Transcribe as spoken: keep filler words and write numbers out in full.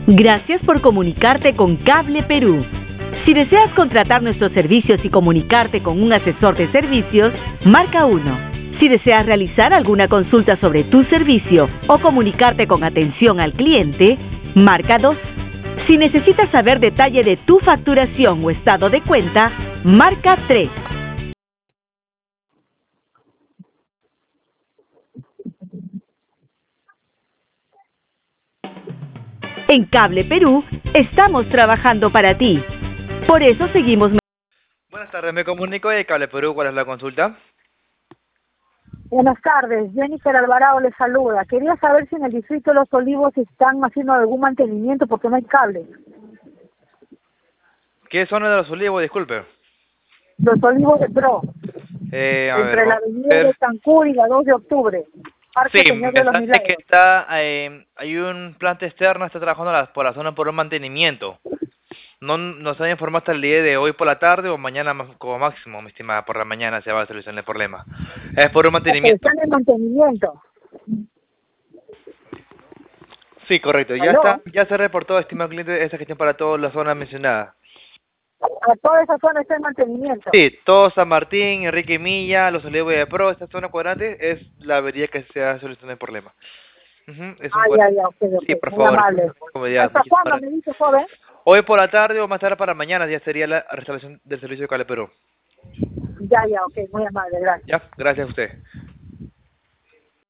Gracias por comunicarte con Cable Perú. Si deseas contratar nuestros servicios y comunicarte con un asesor de servicios, marca uno. Si deseas realizar alguna consulta sobre tu servicio o comunicarte con atención al cliente, marca dos. Si necesitas saber detalle de tu facturación o estado de cuenta, marca tres. En Cable Perú, estamos trabajando para ti. Por eso seguimos... Buenas tardes, me comunico de Cable Perú. ¿Cuál es la consulta? Buenas tardes, Jennifer Alvarado les saluda. Quería saber si en el distrito de Los Olivos están haciendo algún mantenimiento porque no hay cable. ¿Qué zona de Los Olivos? Disculpe. Los Olivos de Pro, Eh, a entre ver, la vamos a avenida ver. de Cancún y la dos de octubre. Parque Sí, Señor me de los sale que Milagros. está, eh, hay un planta externa, está trabajando la- por la zona por un mantenimiento. No nos han informado hasta el día de hoy por la tarde o mañana ma- como máximo, mi estimada, por la mañana se va a solucionar el problema. Es por un Ah, pero mantenimiento. están en mantenimiento. Sí, correcto. Ya ¿Aló? está, ya se reportó, estimado cliente, esa gestión para todas las zonas mencionadas. A toda esa zona está en mantenimiento. Sí, todo San Martín, Enrique Milla, Los Olivos de Pro, esta zona cuadrante es la avería que se ha solucionado el problema. Ujú, es un Ah, cuad- ya, ya, ok, ok. Sí, por Muy favor. amable. Comodidad, ¿Hasta muchísimas cuándo me gracias. dice, joven? Hoy por la tarde o más tarde para mañana ya sería la restauración del servicio de Cable Perú. Ya, ya, ok, muy amable, gracias. Ya, gracias a usted.